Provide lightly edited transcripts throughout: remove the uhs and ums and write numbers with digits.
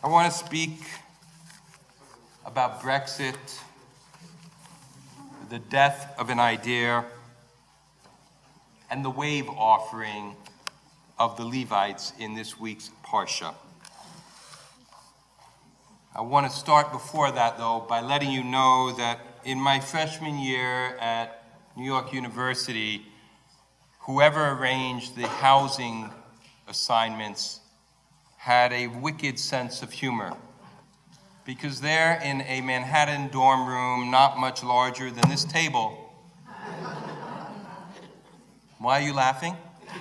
I want to speak about Brexit, the death of an idea, and the wave offering of the Levites in this week's Parsha. I want to start before that, though, by letting you know that in my freshman year at New York University, whoever arranged the housing assignments had a wicked sense of humor. Because there in a Manhattan dorm room, not much larger than this table. Why are you laughing?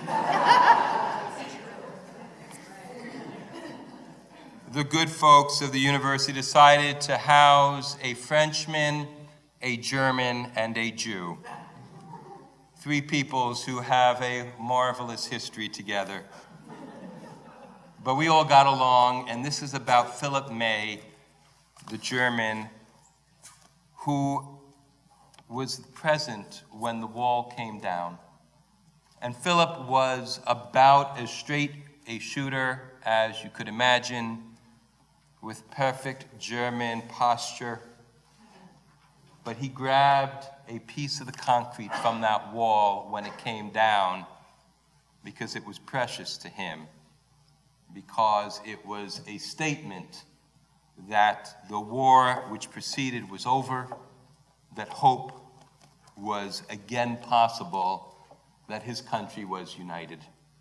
The good folks of the university decided to house a Frenchman, a German, and a Jew. Three peoples who have a marvelous history together. But we all got along, and this is about Philip May, the German, who was present when the wall came down. And Philip was about as straight a shooter as you could imagine, with perfect German posture. But he grabbed a piece of the concrete from that wall when it came down because it was precious to him, because it was a statement that the war which preceded was over, that hope was again possible, that his country was united.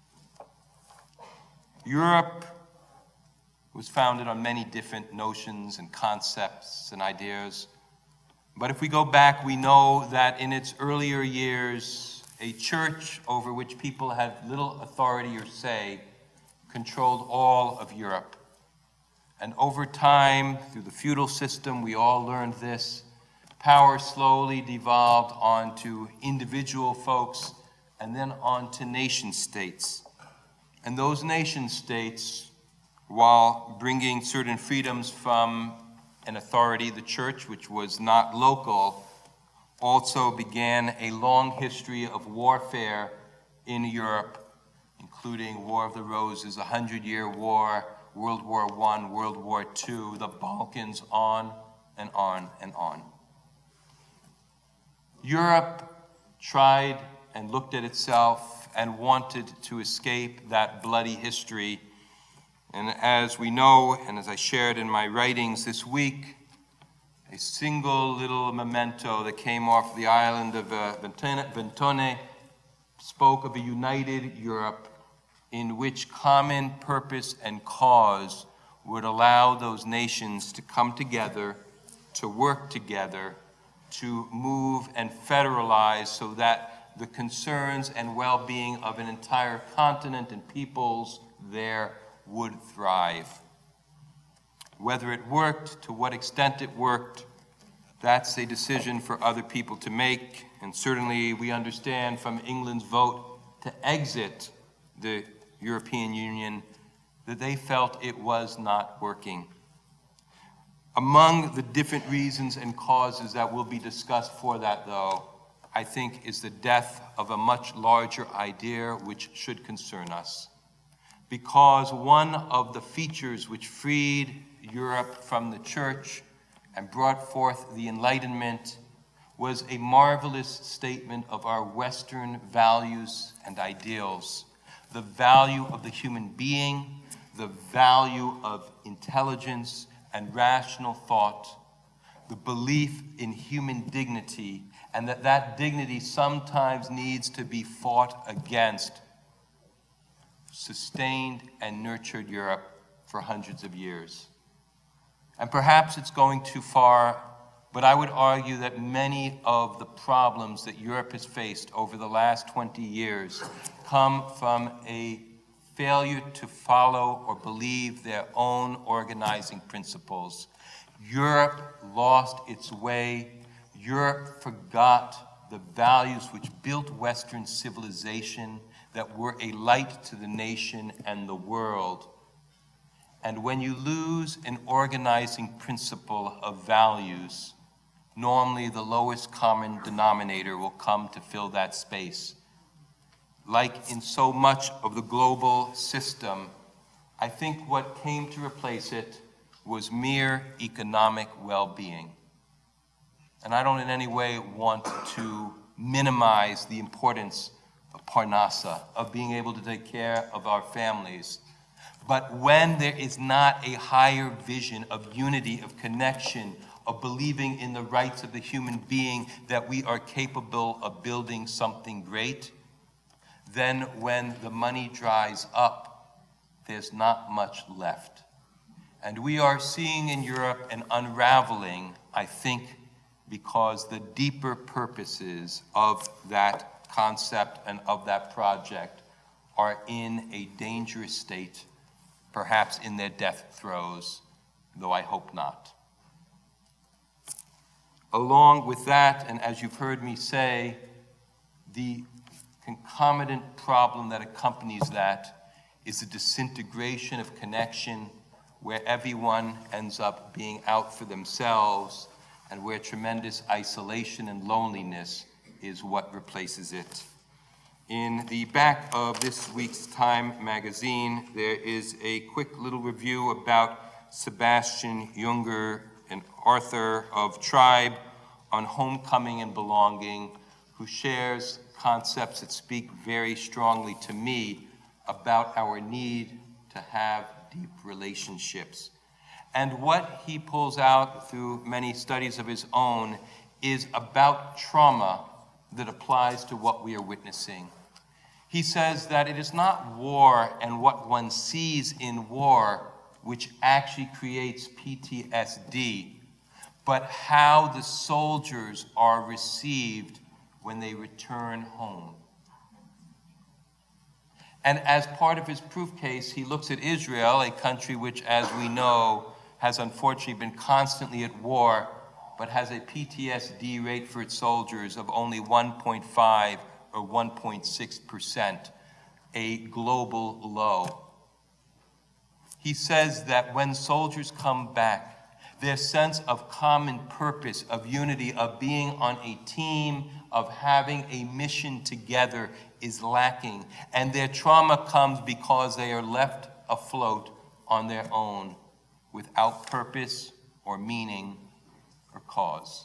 Europe was founded on many different notions and concepts and ideas. But if we go back, we know that in its earlier years, a church over which people had little authority or say controlled all of Europe. And over time, through the feudal system, we all learned this, power slowly devolved onto individual folks and then onto nation states. And those nation states, while bringing certain freedoms from an authority, the church, which was not local, also began a long history of warfare in Europe, including War of the Roses, 100-Year War, World War I, World War II, the Balkans, on and on and on. Europe tried and looked at itself and wanted to escape that bloody history. And as we know, and as I shared in my writings this week, a single little memento that came off the island of Ventone spoke of a united Europe in which common purpose and cause would allow those nations to come together, to work together, to move and federalize so that the concerns and well-being of an entire continent and peoples there would thrive. Whether it worked, to what extent it worked, that's a decision for other people to make. And certainly we understand from England's vote to exit the European Union that they felt it was not working. Among the different reasons and causes that will be discussed for that, though, I think is the death of a much larger idea which should concern us. Because one of the features which freed Europe from the church and brought forth the Enlightenment was a marvelous statement of our Western values and ideals. The value of the human being, the value of intelligence and rational thought, the belief in human dignity, and that that dignity sometimes needs to be fought against, sustained and nurtured Europe for hundreds of years. And perhaps it's going too far, but I would argue that many of the problems that Europe has faced over the last 20 years come from a failure to follow or believe their own organizing principles. Europe lost its way. Europe forgot the values which built Western civilization, that were a light to the nation and the world. And when you lose an organizing principle of values, normally the lowest common denominator will come to fill that space. Like in so much of the global system, I think what came to replace it was mere economic well-being. And I don't in any way want to minimize the importance of Parnassa, of being able to take care of our families. But when there is not a higher vision of unity, of connection, of believing in the rights of the human being, that we are capable of building something great, then when the money dries up, there's not much left. And we are seeing in Europe an unraveling, I think, because the deeper purposes of that concept and of that project are in a dangerous state, perhaps in their death throes, though I hope not. Along with that, and as you've heard me say, the concomitant problem that accompanies that is a disintegration of connection where everyone ends up being out for themselves and where tremendous isolation and loneliness is what replaces it. In the back of this week's Time magazine, there is a quick little review about Sebastian Junger, an author of Tribe on Homecoming and Belonging, who shares concepts that speak very strongly to me about our need to have deep relationships. And what he pulls out through many studies of his own is about trauma that applies to what we are witnessing. He says that it is not war and what one sees in war which actually creates PTSD, but how the soldiers are received when they return home. And as part of his proof case, he looks at Israel, a country which, as we know, has unfortunately been constantly at war, but has a PTSD rate for its soldiers of only 1.5 or 1.6%, a global low. He says that when soldiers come back, their sense of common purpose, of unity, of being on a team, of having a mission together is lacking. And their trauma comes because they are left afloat on their own without purpose or meaning or cause.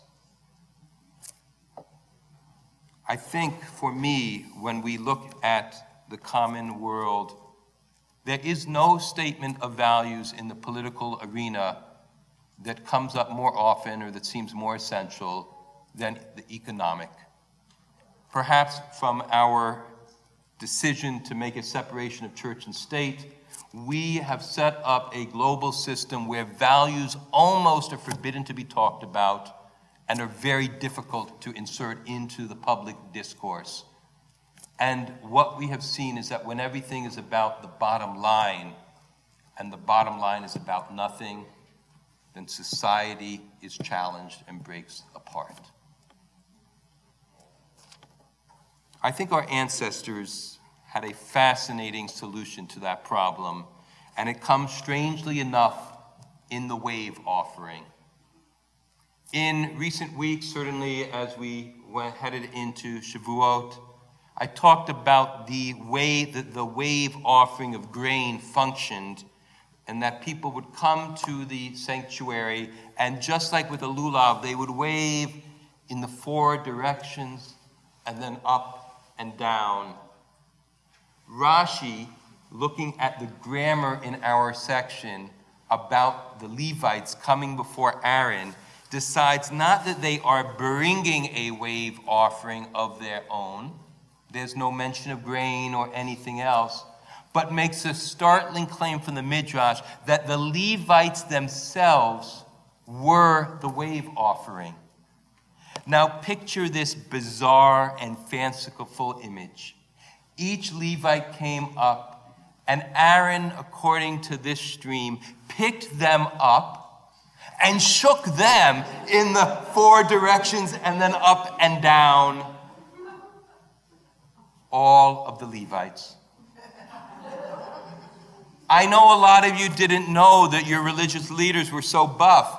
I think for me, when we look at the common world, there is no statement of values in the political arena that comes up more often or that seems more essential than the economic. Perhaps from our decision to make a separation of church and state, we have set up a global system where values almost are forbidden to be talked about and are very difficult to insert into the public discourse. And what we have seen is that when everything is about the bottom line, and the bottom line is about nothing, then society is challenged and breaks apart. I think our ancestors had a fascinating solution to that problem, and it comes strangely enough in the wave offering. In recent weeks, certainly as we headed into Shavuot, I talked about the way that the wave offering of grain functioned, and that people would come to the sanctuary, and just like with the lulav, they would wave in the 4 directions, and then up and down. Rashi, looking at the grammar in our section about the Levites coming before Aaron, decides not that they are bringing a wave offering of their own. There's no mention of grain or anything else, but makes a startling claim from the Midrash that the Levites themselves were the wave offering. Now picture this bizarre and fanciful image. Each Levite came up, and Aaron, according to this stream, picked them up and shook them in the 4 directions and then up and down. All of the Levites. I know a lot of you didn't know that your religious leaders were so buff.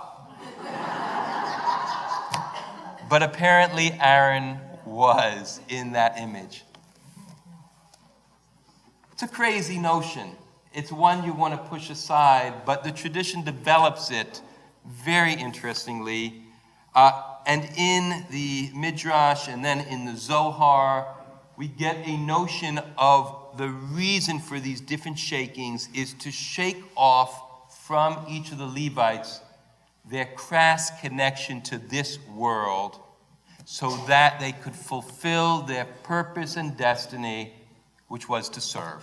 But apparently Aaron was in that image. It's a crazy notion. It's one you want to push aside, but the tradition develops it very interestingly. And in the Midrash and then in the Zohar, we get a notion of the reason for these different shakings is to shake off from each of the Levites their crass connection to this world so that they could fulfill their purpose and destiny, which was to serve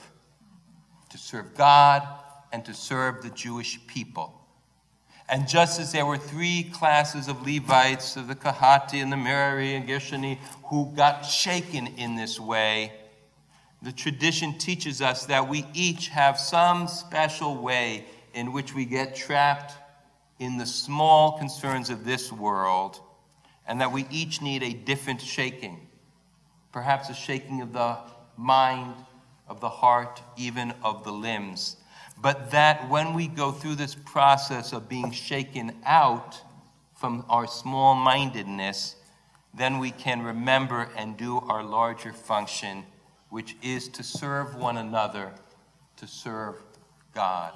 God and to serve the Jewish people. And just as there were three classes of Levites, of the Kahati and the Merari and Gershoni, who got shaken in this way, the tradition teaches us that we each have some special way in which we get trapped in the small concerns of this world, and that we each need a different shaking. Perhaps a shaking of the mind, of the heart, even of the limbs. But that when we go through this process of being shaken out from our small-mindedness, then we can remember and do our larger function, which is to serve one another, to serve God.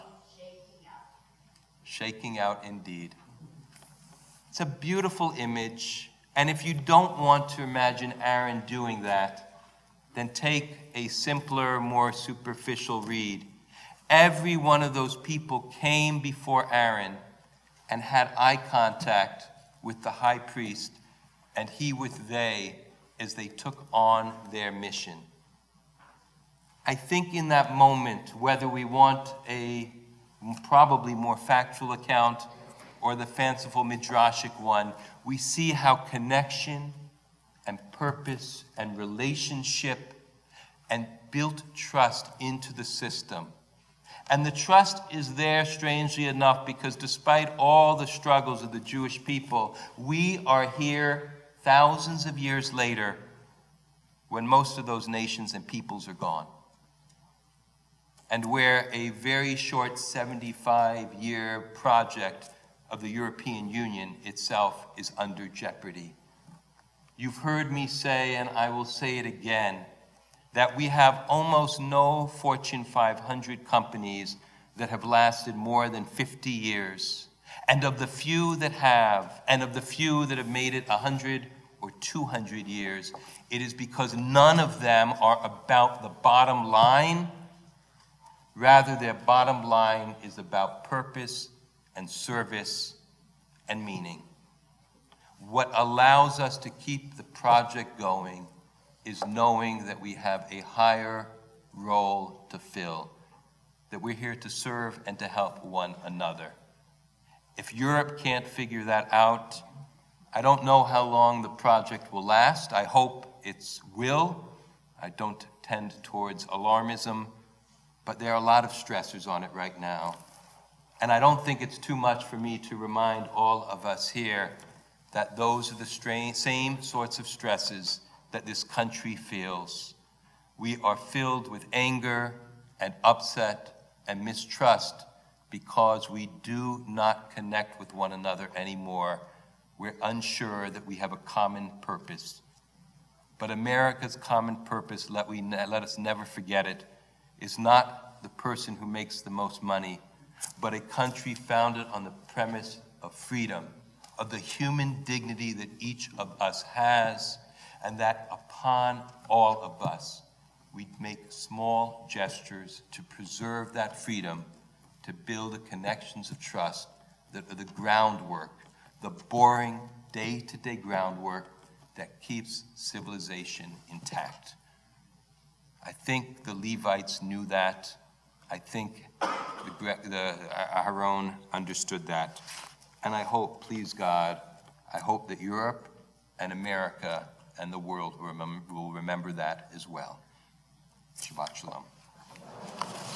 Shaking out indeed. It's a beautiful image, and if you don't want to imagine Aaron doing that, then take a simpler, more superficial read. Every one of those people came before Aaron and had eye contact with the high priest, and he with they, as they took on their mission. I think in that moment, whether we want a probably more factual account or the fanciful midrashic one, we see how connection and purpose and relationship and built trust into the system. And the trust is there, strangely enough, because despite all the struggles of the Jewish people, we are here thousands of years later when most of those nations and peoples are gone. And where a very short 75-year project of the European Union itself is under jeopardy. You've heard me say, and I will say it again, that we have almost no Fortune 500 companies that have lasted more than 50 years. And of the few that have, and of the few that have made it 100 or 200 years, it is because none of them are about the bottom line. Rather, their bottom line is about purpose and service and meaning. What allows us to keep the project going is knowing that we have a higher role to fill, that we're here to serve and to help one another. If Europe can't figure that out, I don't know how long the project will last. I hope it will. I don't tend towards alarmism, but there are a lot of stressors on it right now. And I don't think it's too much for me to remind all of us here that those are the same sorts of stresses that this country feels. We are filled with anger and upset and mistrust because we do not connect with one another anymore. We're unsure that we have a common purpose. But America's common purpose, let us never forget it, is not the person who makes the most money, but a country founded on the premise of freedom, of the human dignity that each of us has, and that upon all of us, we make small gestures to preserve that freedom, to build the connections of trust that are the groundwork, the boring day-to-day groundwork that keeps civilization intact. I think the Levites knew that. I think Aharon understood that. And I hope, please God, I hope that Europe and America and the world will remember that as well. Shabbat Shalom.